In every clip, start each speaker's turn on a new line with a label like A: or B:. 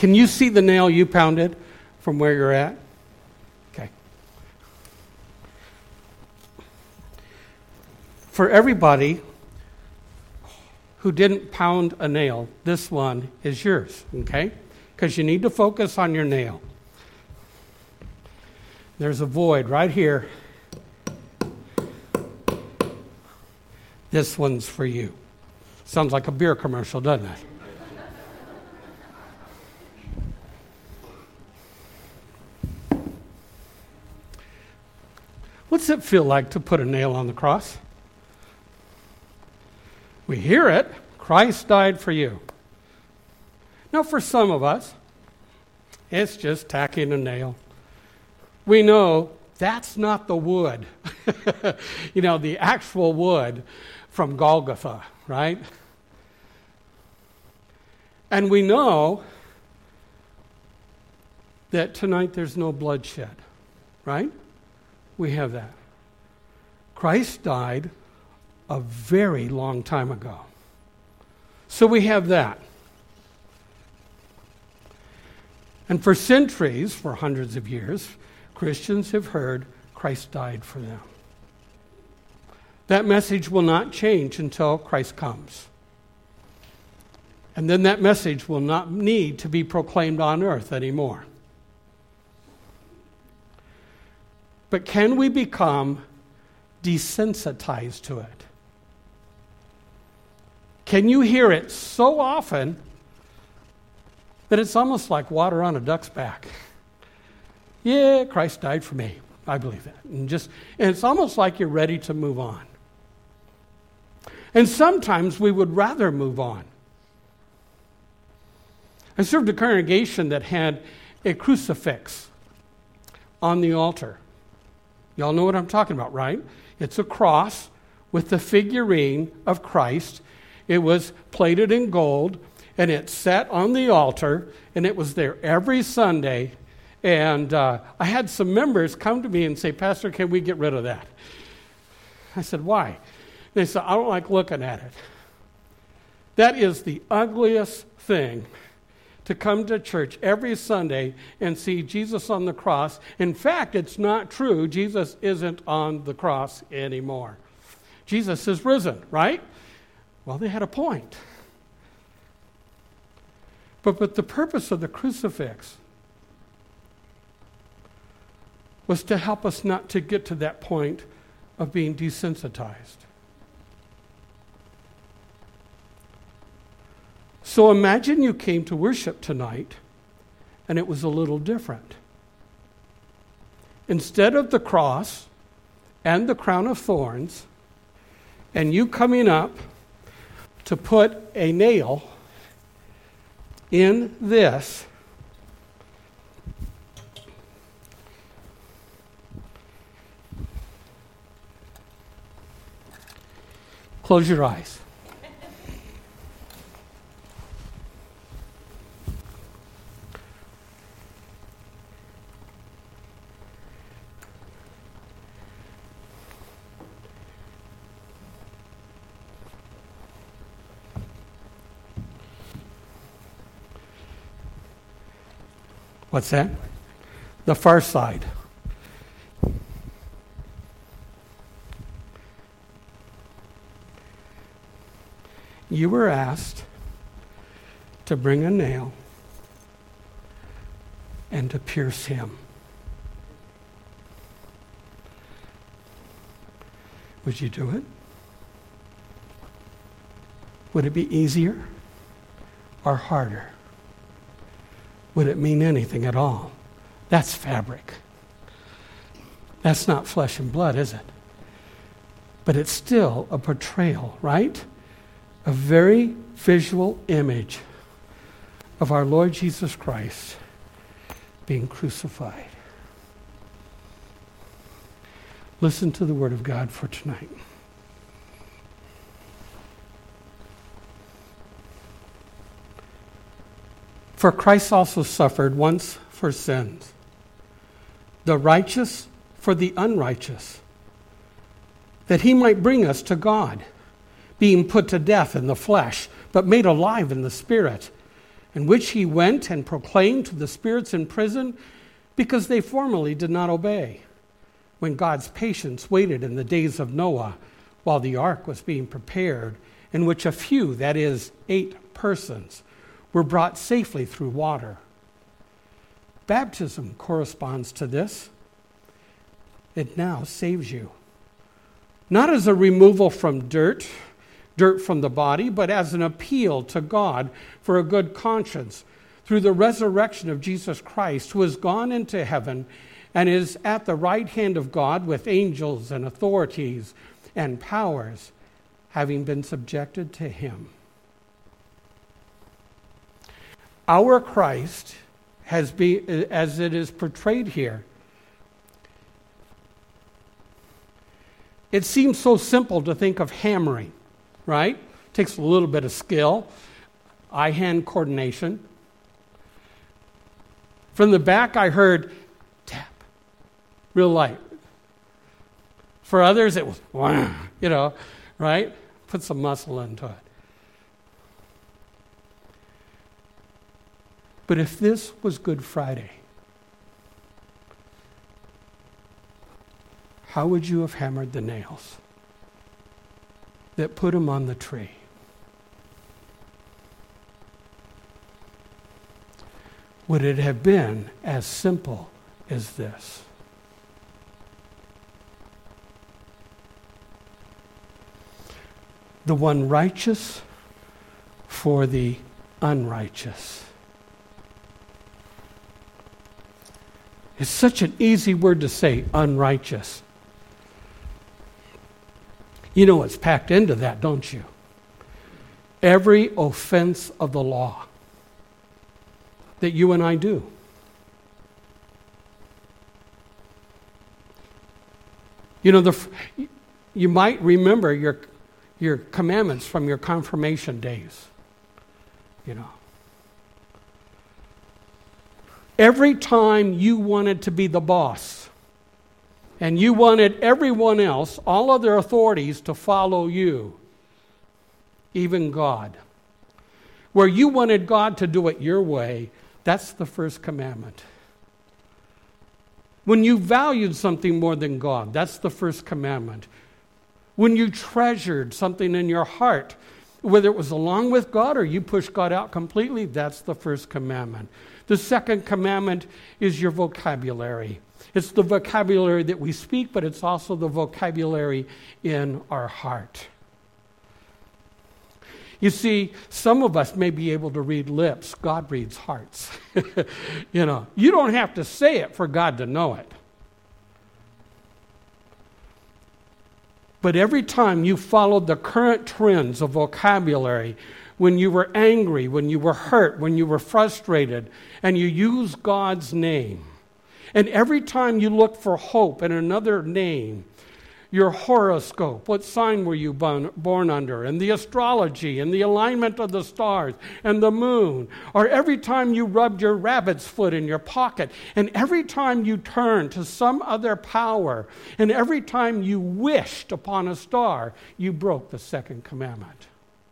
A: Can you see the nail you pounded from where you're at? Okay. For everybody who didn't pound a nail, this one is yours, okay? Because you need to focus on your nail. There's a void right here. This one's for you. Sounds like a beer commercial, doesn't it? What's it feel like to put a nail on the cross? We hear it. Christ died for you. Now, for some of us, it's just tacking a nail. We know that's not the wood. The actual wood from Golgotha, right? And we know that tonight there's no bloodshed, right? We have that. Christ died a very long time ago. So we have that. And for centuries, for hundreds of years, Christians have heard Christ died for them. That message will not change until Christ comes. And then that message will not need to be proclaimed on earth anymore. But can we become desensitized to it? Can you hear it so often that it's almost like water on a duck's back? Yeah, Christ died for me. I believe that. And it's almost like you're ready to move on. And sometimes we would rather move on. I served a congregation that had a crucifix on the altar. Y'all know what I'm talking about, right? It's a cross with the figurine of Christ. It was plated in gold, and it sat on the altar, and it was there every Sunday. And I had some members come to me and say, Pastor, can we get rid of that? I said, why? They said, I don't like looking at it. That is the ugliest thing, to come to church every Sunday and see Jesus on the cross. In fact, it's not true. Jesus isn't on the cross anymore. Jesus is risen, right? Well, they had a point. But the purpose of the crucifix was to help us not to get to that point of being desensitized. So imagine you came to worship tonight and it was a little different. Instead of the cross and the crown of thorns, and you coming up to put a nail in this, close your eyes. What's that? The far side. You were asked to bring a nail and to pierce him. Would you do it? Would it be easier or harder? Would it mean anything at all? That's fabric. That's not flesh and blood, is it? But it's still a portrayal, right? A very visual image of our Lord Jesus Christ being crucified. Listen to the word of God for tonight. For Christ also suffered once for sins, the righteous for the unrighteous, that he might bring us to God, being put to death in the flesh, but made alive in the spirit, in which he went and proclaimed to the spirits in prison, because they formerly did not obey, when God's patience waited in the days of Noah, while the ark was being prepared, in which a few, that is, 8 persons, were brought safely through water. Baptism corresponds to this. It now saves you. Not as a removal from dirt from the body, but as an appeal to God for a good conscience through the resurrection of Jesus Christ, who has gone into heaven and is at the right hand of God with angels and authorities and powers, having been subjected to him. Our Christ has been, as it is portrayed here, it seems so simple to think of hammering, right? It takes a little bit of skill, eye-hand coordination. From the back, I heard tap, real light. For others, it was, right? Put some muscle into it. But if this was Good Friday, how would you have hammered the nails that put him on the tree? Would it have been as simple as this? The one righteous for the unrighteous. It's such an easy word to say, unrighteous. You know what's packed into that, don't you? Every offense of the law that you and I do. You know, you might remember your commandments from your confirmation days. You know. Every time you wanted to be the boss, and you wanted everyone else, all other authorities, to follow you, even God, where you wanted God to do it your way, that's the first commandment. When you valued something more than God, that's the first commandment. When you treasured something in your heart, whether it was along with God or you pushed God out completely, that's the first commandment. The second commandment is your vocabulary. It's the vocabulary that we speak, but it's also the vocabulary in our heart. You see, some of us may be able to read lips. God reads hearts. You know, you don't have to say it for God to know it. But every time you followed the current trends of vocabulary, when you were angry, when you were hurt, when you were frustrated, and you used God's name, and every time you looked for hope in another name, your horoscope, what sign were you born under, and the astrology, and the alignment of the stars, and the moon, or every time you rubbed your rabbit's foot in your pocket, and every time you turned to some other power, and every time you wished upon a star, you broke the second commandment.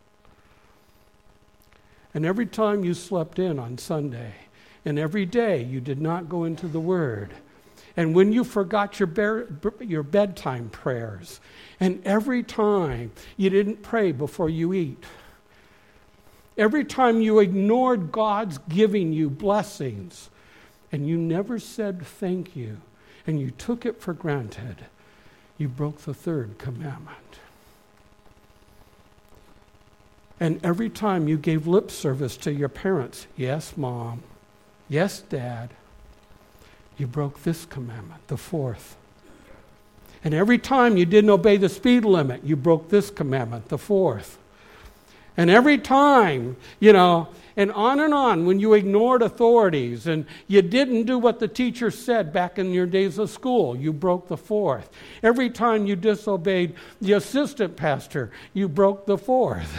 A: And every time you slept in on Sunday, and every day you did not go into the Word, and when you forgot your bedtime prayers, and every time you didn't pray before you eat, every time you ignored God's giving you blessings, and you never said thank you, and you took it for granted, you broke the third commandment. And every time you gave lip service to your parents, yes, Mom, yes, Dad, you broke this commandment, the fourth. And every time you didn't obey the speed limit, you broke this commandment, the fourth. And every time, and on, when you ignored authorities and you didn't do what the teacher said back in your days of school, you broke the fourth. Every time you disobeyed the assistant pastor, you broke the fourth.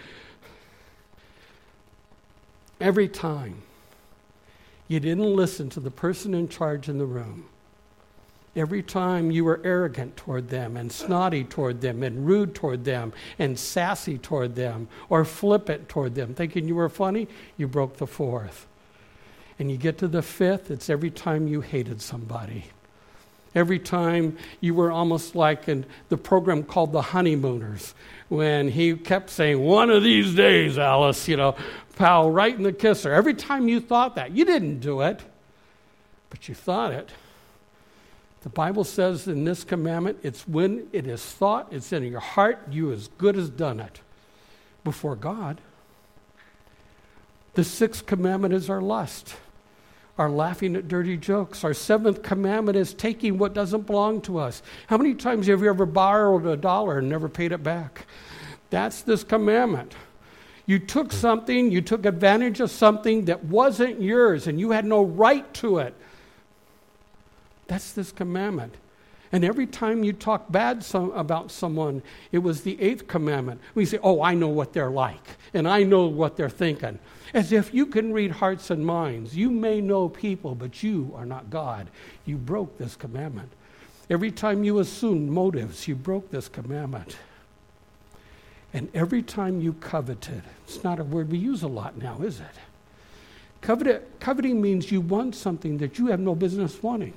A: Every time you didn't listen to the person in charge in the room, Every time you were arrogant toward them and snotty toward them and rude toward them and sassy toward them or flippant toward them, thinking you were funny, you broke the fourth. And you get to the fifth, it's every time you hated somebody. Every time you were almost like in the program called The Honeymooners, when he kept saying, one of these days, Alice, pal, right in the kisser. Every time you thought that, you didn't do it, but you thought it. The Bible says in this commandment, it's when it is thought, it's in your heart, you as good as done it before God. The sixth commandment is our lust, our laughing at dirty jokes. Our seventh commandment is taking what doesn't belong to us. How many times have you ever borrowed $1 and never paid it back? That's this commandment. You took something, you took advantage of something that wasn't yours and you had no right to it. That's this commandment. And every time you talk bad about someone, it was the eighth commandment. We say, oh, I know what they're like, and I know what they're thinking. As if you can read hearts and minds. You may know people, but you are not God. You broke this commandment. Every time you assumed motives, you broke this commandment. And every time you coveted, it's not a word we use a lot now, is it? Coveting means you want something that you have no business wanting.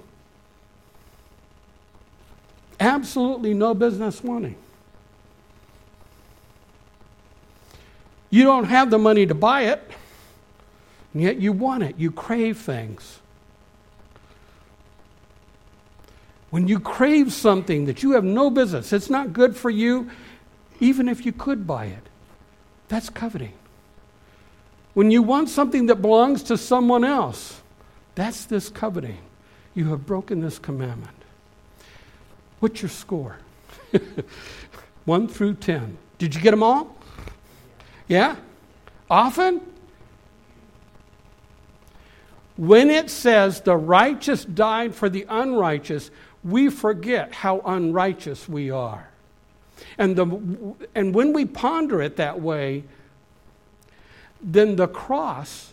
A: Absolutely no business wanting. You don't have the money to buy it, and yet you want it. You crave things. When you crave something that you have no business, it's not good for you, even if you could buy it. That's coveting. When you want something that belongs to someone else, that's this coveting. You have broken this commandment. What's your score? 1 through 10. Did you get them all? Yeah? Often? When it says the righteous died for the unrighteous, we forget how unrighteous we are. And when we ponder it that way, then the cross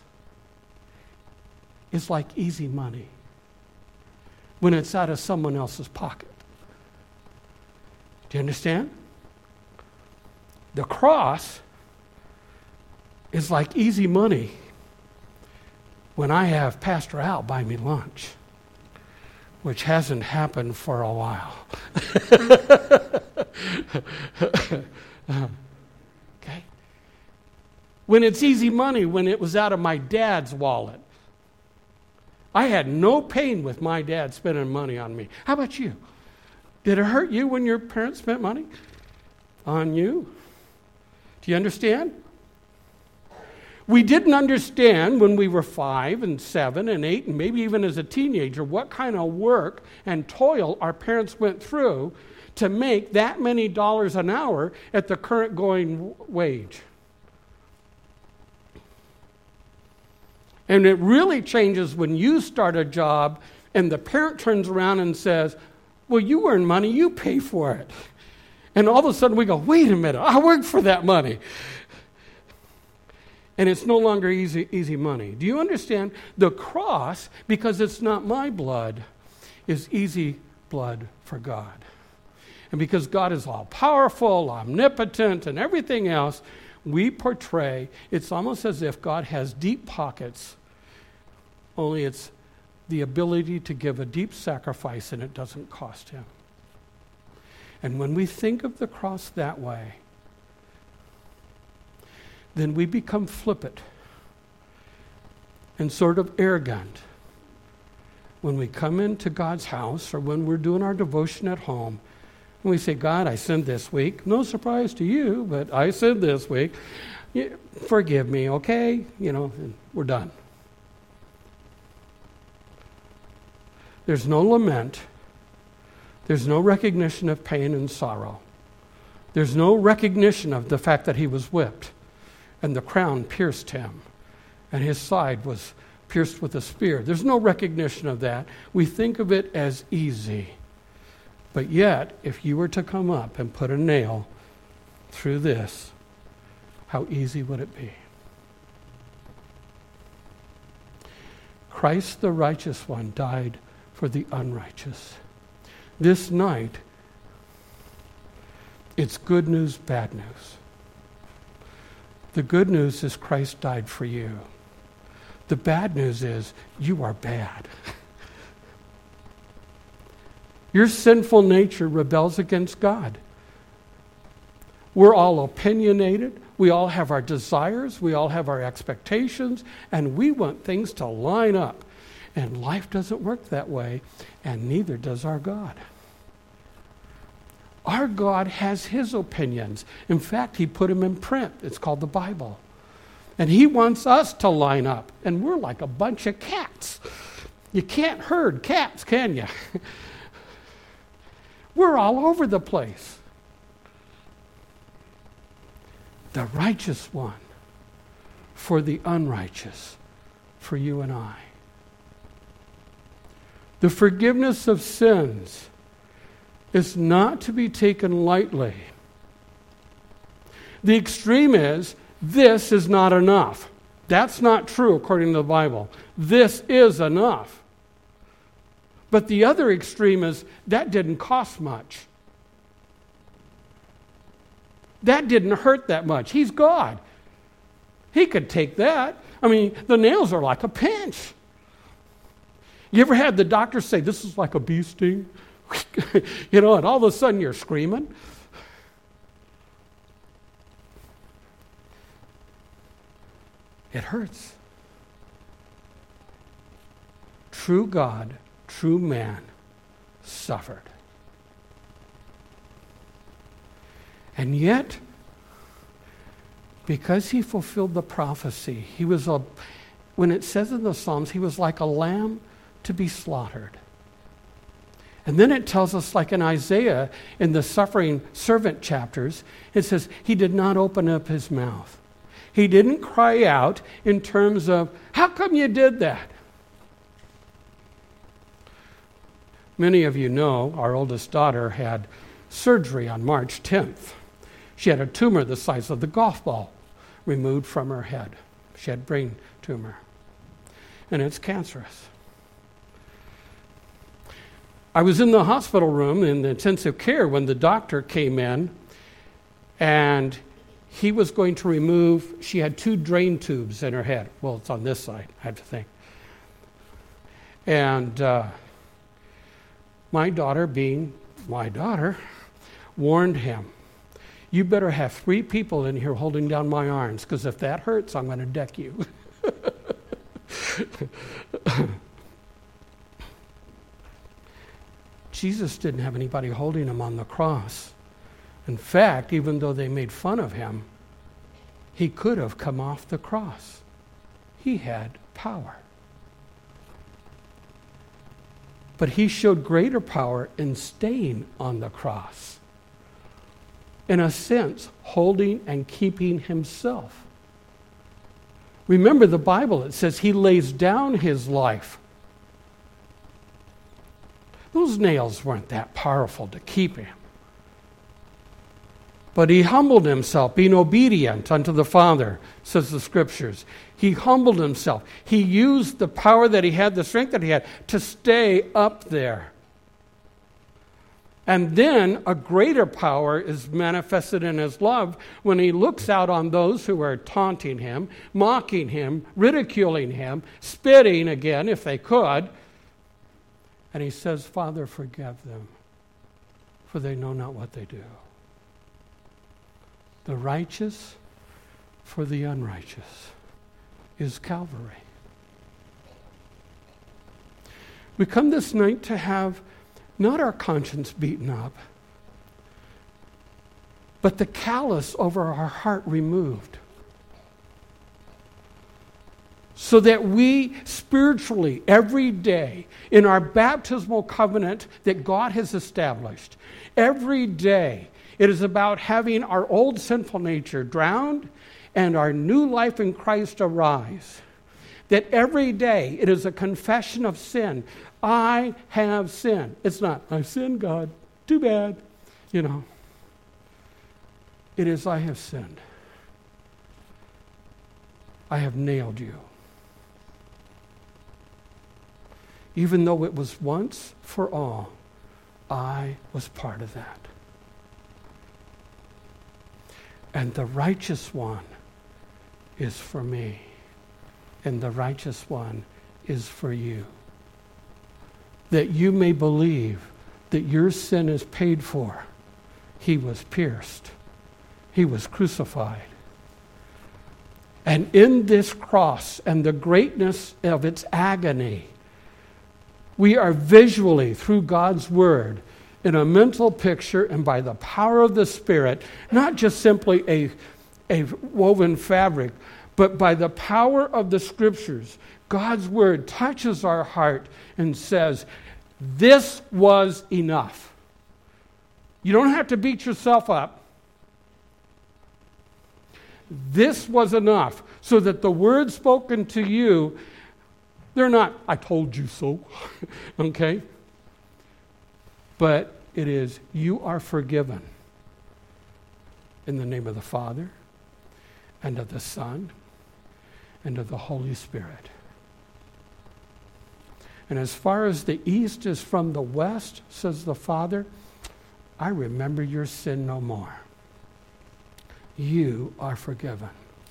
A: is like easy money when it's out of someone else's pocket. Do you understand? The cross is like easy money when I have Pastor Al buy me lunch, which hasn't happened for a while. Okay? When it's easy money, when it was out of my dad's wallet. I had no pain with my dad spending money on me. How about you? Did it hurt you when your parents spent money on you? Do you understand? We didn't understand when we were 5 and 7 and 8 and maybe even as a teenager what kind of work and toil our parents went through to make that many dollars an hour at the current going wage. And it really changes when you start a job and the parent turns around and says, well, you earn money, you pay for it. And all of a sudden we go, wait a minute, I worked for that money. And it's no longer easy money. Do you understand? The cross, because it's not my blood, is easy blood for God. And because God is all-powerful, omnipotent, and everything else, we portray, it's almost as if God has deep pockets, only it's the ability to give a deep sacrifice and it doesn't cost him. And when we think of the cross that way, then we become flippant and sort of arrogant when we come into God's house or when we're doing our devotion at home. And we say, God, I sinned this week. No surprise to you, but I sinned this week. Forgive me, okay? And we're done. There's no lament. There's no recognition of pain and sorrow. There's no recognition of the fact that he was whipped and the crown pierced him and his side was pierced with a spear. There's no recognition of that. We think of it as easy. But yet, if you were to come up and put a nail through this, how easy would it be? Christ, the righteous one, died for the unrighteous. This night, it's good news, bad news. The good news is Christ died for you. The bad news is you are bad. Your sinful nature rebels against God. We're all opinionated. We all have our desires. We all have our expectations. And we want things to line up. And life doesn't work that way. And neither does our God. Our God has his opinions. In fact, he put them in print. It's called the Bible. And he wants us to line up. And we're like a bunch of cats. You can't herd cats, can you? We're all over the place. The righteous one for the unrighteous, for you and I. The forgiveness of sins is not to be taken lightly. The extreme is, this is not enough. That's not true according to the Bible. This is enough. But the other extreme is, that didn't cost much. That didn't hurt that much. He's God. He could take that. I mean, the nails are like a pinch. You ever had the doctor say, this is like a bee sting? And all of a sudden you're screaming. It hurts. True God, true man, suffered. And yet, because he fulfilled the prophecy, he was when it says in the Psalms, he was like a lamb to be slaughtered. And then it tells us, like in Isaiah, in the suffering servant chapters, it says, he did not open up his mouth. He didn't cry out in terms of, how come you did that? Many of you know our oldest daughter had surgery on March 10th. She had a tumor the size of the golf ball removed from her head. She had brain tumor. And it's cancerous. I was in the hospital room in the intensive care when the doctor came in, and he was going to remove, she had 2 drain tubes in her head. Well, it's on this side, I have to think. And my daughter, being my daughter, warned him, you better have 3 people in here holding down my arms, because if that hurts, I'm going to deck you. Jesus didn't have anybody holding him on the cross. In fact, even though they made fun of him, he could have come off the cross. He had power. But he showed greater power in staying on the cross. In a sense, holding and keeping himself. Remember the Bible, it says he lays down his life. Those nails weren't that powerful to keep him. But he humbled himself, being obedient unto the Father, says the Scriptures. He humbled himself. He used the power that he had, the strength that he had, to stay up there. And then a greater power is manifested in his love when he looks out on those who are taunting him, mocking him, ridiculing him, spitting again, if they could. And he says, Father, forgive them, for they know not what they do. The righteous for the unrighteous is Calvary. We come this night to have not our conscience beaten up, but the callous over our heart removed. So that we spiritually, every day, in our baptismal covenant that God has established, every day, it is about having our old sinful nature drowned and our new life in Christ arise. That every day it is a confession of sin. I have sinned. It's not, I've sinned, God. Too bad. It is, I have sinned. I have nailed you. Even though it was once for all, I was part of that. And the righteous one is for me. And the righteous one is for you. That you may believe that your sin is paid for. He was pierced. He was crucified. And in this cross and the greatness of its agony, we are visually, through God's Word, in a mental picture and by the power of the Spirit, not just simply a woven fabric, but by the power of the Scriptures, God's Word touches our heart and says, this was enough. You don't have to beat yourself up. This was enough, so that the words spoken to you, they're not, I told you so, okay? But it is, you are forgiven in the name of the Father and of the Son and of the Holy Spirit. And as far as the east is from the west, says the Father, I remember your sin no more. You are forgiven.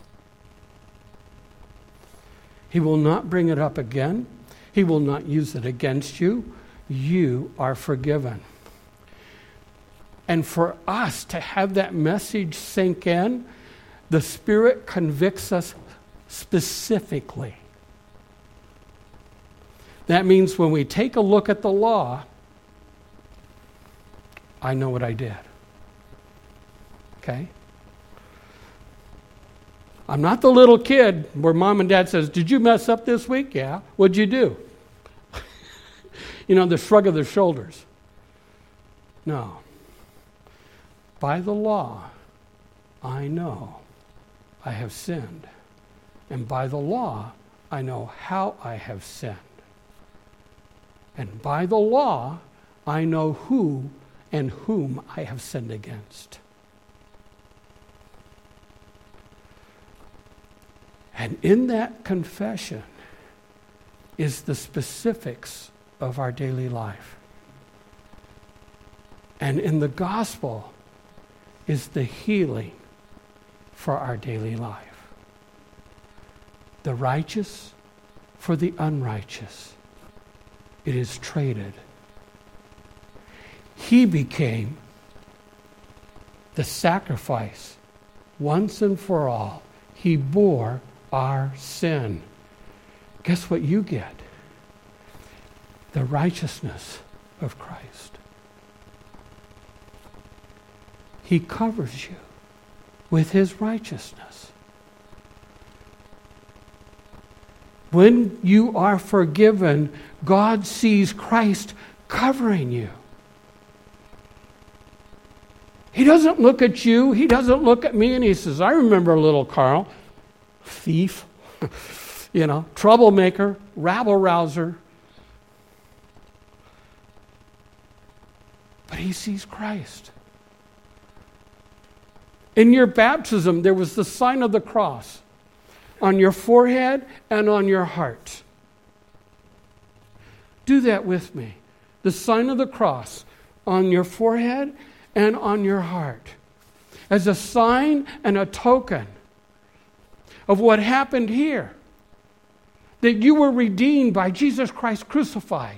A: He will not bring it up again. He will not use it against you. You are forgiven. And for us to have that message sink in, the Spirit convicts us specifically. That means when we take a look at the law, I know what I did. Okay? I'm not the little kid where mom and dad says, did you mess up this week? Yeah. What'd you do? The shrug of the shoulders. No. By the law, I know I have sinned. And by the law, I know how I have sinned. And by the law, I know who and whom I have sinned against. And in that confession is the specifics of our daily life. And in the gospel is the healing for our daily life. The righteous for the unrighteous. It is traded. He became the sacrifice once and for all. He bore our sin. Guess what you get? The righteousness of Christ. He covers you with his righteousness. When you are forgiven, God sees Christ covering you. He doesn't look at you. He doesn't look at me and he says, I remember little Carl, thief, troublemaker, rabble-rouser. But he sees Christ. In your baptism, there was the sign of the cross on your forehead and on your heart. Do that with me. The sign of the cross on your forehead and on your heart. As a sign and a token of what happened here. That you were redeemed by Jesus Christ crucified.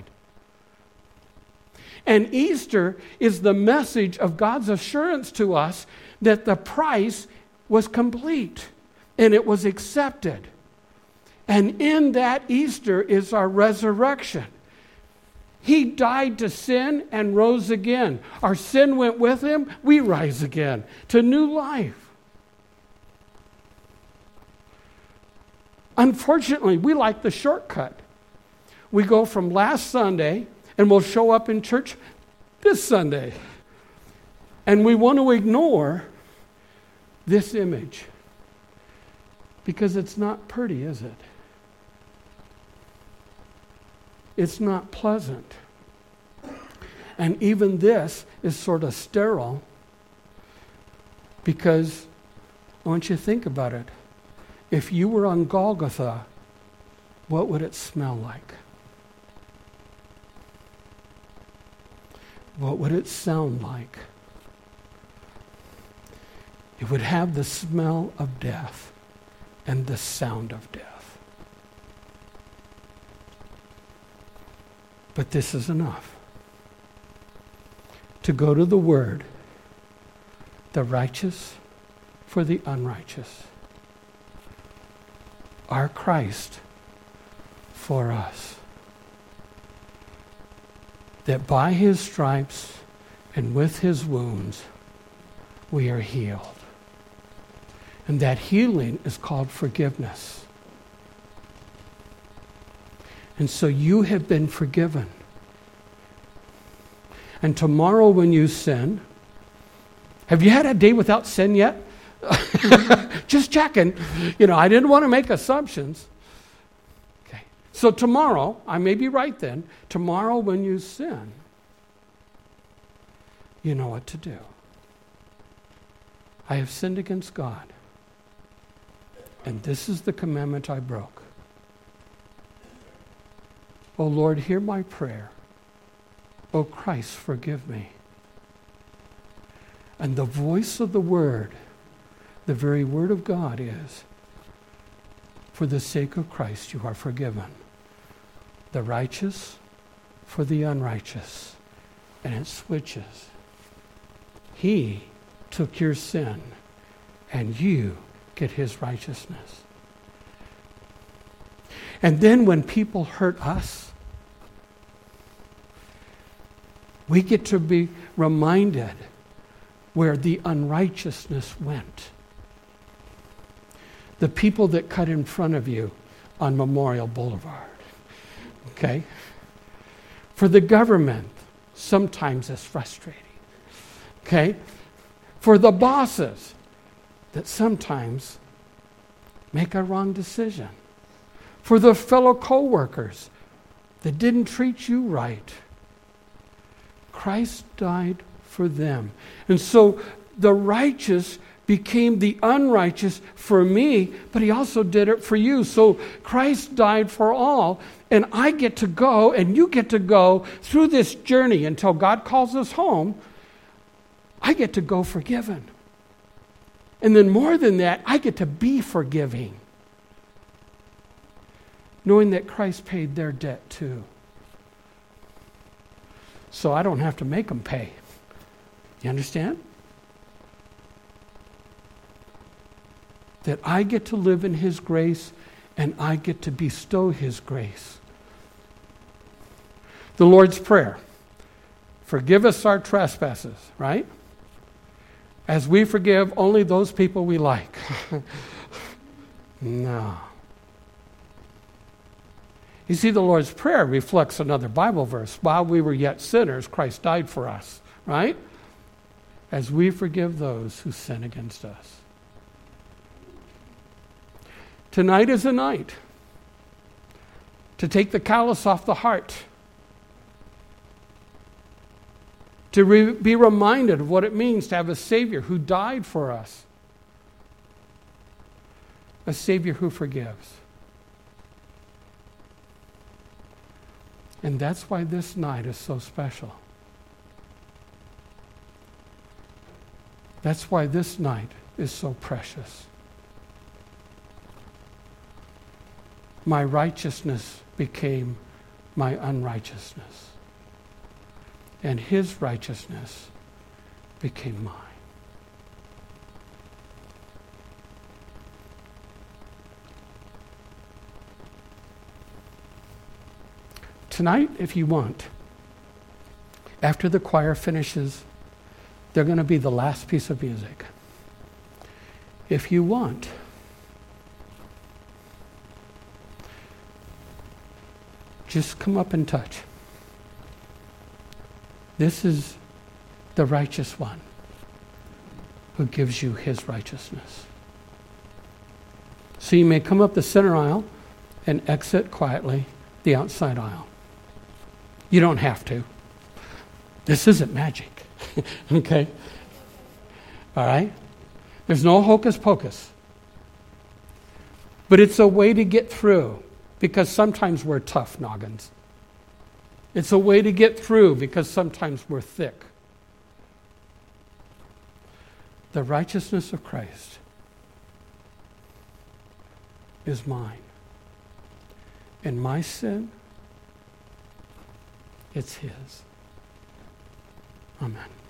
A: And Easter is the message of God's assurance to us that the price was complete and it was accepted. And in that Easter is our resurrection. He died to sin and rose again. Our sin went with him. We rise again to new life. Unfortunately, we like the shortcut. We go from last Sunday and we'll show up in church this Sunday. And we want to ignore this image because it's not pretty, is it? It's not pleasant. And even this is sort of sterile because I want you to think about it. If you were on Golgotha, what would it smell like? what would it sound like? It would have the smell of death and the sound of death. But this is enough. To go to the Word, the righteous for the unrighteous. Our Christ for us. That by His stripes and with His wounds, we are healed. And that healing is called forgiveness. And so you have been forgiven. And tomorrow when you sin, have you had a day without sin yet? Just checking. I didn't want to make assumptions. Okay. So tomorrow, I may be right then, tomorrow when you sin, you know what to do. I have sinned against God. And this is the commandment I broke. O Lord, hear my prayer. O Christ, forgive me. And the voice of the Word, the very Word of God is, for the sake of Christ you are forgiven. The righteous for the unrighteous. And it switches. He took your sin, and you get His righteousness. And then when people hurt us, we get to be reminded where the unrighteousness went. The people that cut in front of you on Memorial Boulevard. Okay? For the government, sometimes it's frustrating. Okay? For the bosses that sometimes make a wrong decision. For the fellow co-workers that didn't treat you right. Christ died for them. And so the righteous became the unrighteous for me, but He also did it for you. So Christ died for all, and I get to go, and you get to go through this journey until God calls us home. I get to go forgiven. And then more than that, I get to be forgiving. Knowing that Christ paid their debt too. So I don't have to make them pay. You understand? That I get to live in His grace and I get to bestow His grace. The Lord's Prayer. Forgive us our trespasses, right? As we forgive only those people we like. No. You see, the Lord's Prayer reflects another Bible verse. While we were yet sinners, Christ died for us, right? As we forgive those who sin against us. Tonight is a night to take the callous off the heart. To be reminded of what it means to have a Savior who died for us. A Savior who forgives. And that's why this night is so special. That's why this night is so precious. My righteousness became my unrighteousness. And His righteousness became mine. Tonight, if you want, after the choir finishes, they're going to be the last piece of music. If you want, just come up and touch. This is the righteous one who gives you His righteousness. So you may come up the center aisle and exit quietly the outside aisle. You don't have to. This isn't magic. Okay? All right? There's no hocus pocus. But it's a way to get through, because sometimes we're tough noggins. It's a way to get through because sometimes we're thick. The righteousness of Christ is mine. And my sin, it's his. Amen.